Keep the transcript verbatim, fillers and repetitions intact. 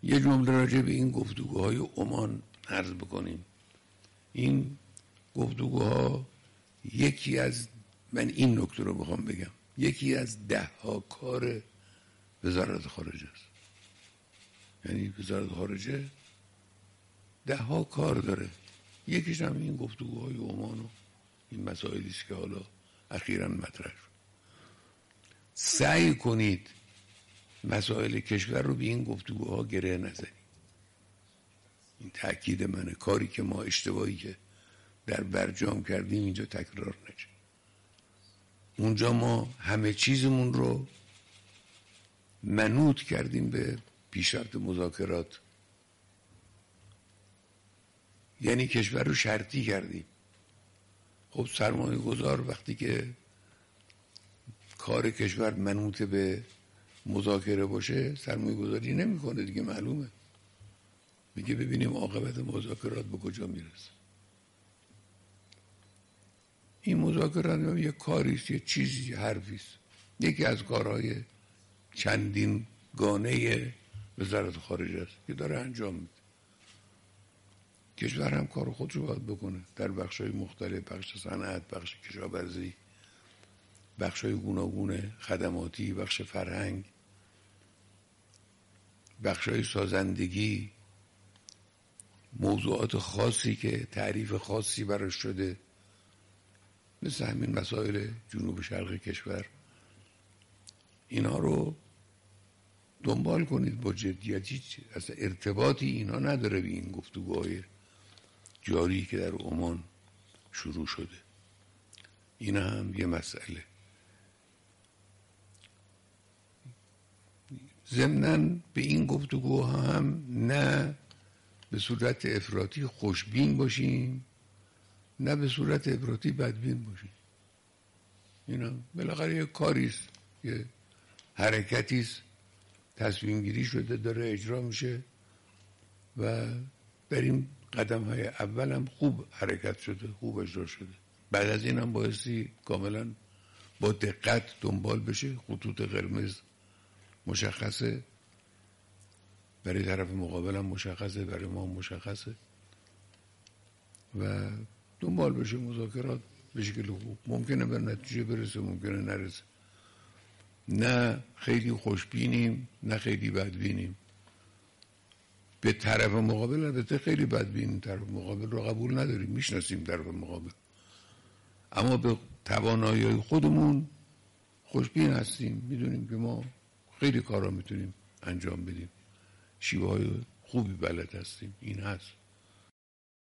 یه جمله راجع به این گفتگوهای عمان عرض بکنیم. این گفتگوها یکی از، من این نکته رو بخوام بگم، یکی از ده ها کار وزارت خارجه است. یعنی وزارت خارجه ده ها کار داره، یکیش هم این گفتگوهای عمان و این مسائلی است که حالا اخیراً مطرح شد. سعی کنید مسائل کشور رو به این گفتگوها گره نزنید. این تأکید منه. کاری که ما اشتباهی که در برجام کردیم اینجا تکرار نشه. اونجا ما همه چیزمون رو منوط کردیم به پیشرفت مذاکرات، یعنی کشور رو شرطی کردیم. خب سرمایه گذار وقتی که کار کشور منوط به مذاکره باشه سرمایه گذاری نمی کنه دیگه، معلومه. میگه ببینیم عاقبت مذاکرات به کجا میرسه. این مذاکرات یه کاریست، یه چیزی، حرفیست. یکی از کارهای چندین گانه وزارت خارجه است که داره انجام میده. کشور هم کار خودشو باید بکنه در بخش‌های مختلف، بخش صنعت، بخش کشاورزی، بخش‌های گوناگون خدماتی، بخش فرهنگ، بخش‌های سازندگی، موضوعات خاصی که تعریف خاصی براش شده، مثل همین مسائل جنوب شرق کشور. اینا رو دنبال کنید با جدیت. هیچ اصلا ارتباطی اینا نداره به این گفتگوهای جاری که در عمان شروع شده. این هم یه مسئله. ضمناً به این گفتگوها هم نه به صورت افراطی خوشبین باشیم، نه به صورت افراطی بدبین باشیم. اینا بالاخره یه کاریست، یه حرکتیست، تصمیم گیری شده داره اجرا میشه و در این قدم های اول هم خوب حرکت شده، خوب اجرا شده. بعد از این هم بایستی کاملا با دقت دنبال بشه. خطوط قرمز مشخصه، برای طرف مقابل هم مشخصه، برای ما هم مشخصه و دنبال بشه. مذاکرات به شکل خوب ممکنه به نتیجه برسه، ممکنه نرسه. نه خیلی خوشبینیم نه خیلی بدبینیم. به طرف مقابل البته خیلی بدبینیم، طرف مقابل رو قبول نداریم، میشناسیم طرف مقابل، اما به توانایی خودمون خوشبین هستیم. میدونیم که ما خیلی کارا میتونیم انجام بدیم، شیوه های خوبی بلد هستیم. این هست.